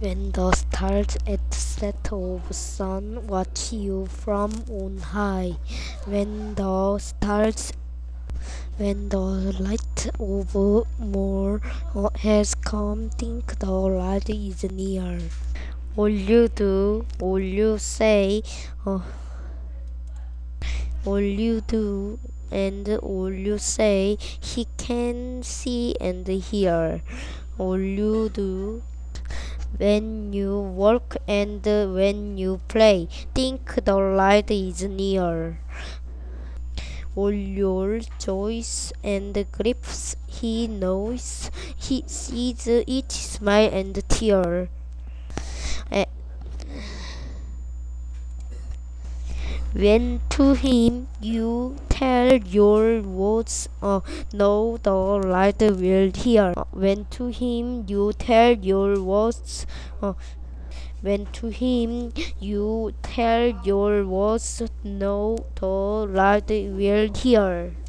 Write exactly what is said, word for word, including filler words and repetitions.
When the stars at the set of sun watch you from on high, when the stars, when the light of more has come, think the light is near. All you do, all you say, uh, all you do, and all you say, he can see and hear. All you do when you work and when you play, think the light is near. All your joys and griefs he knows, he sees each smile and tear. Eh, When to him you tell your words, uh, no, the light will hear. When to him you tell your words, uh, when to him you tell your words, no, the light will hear.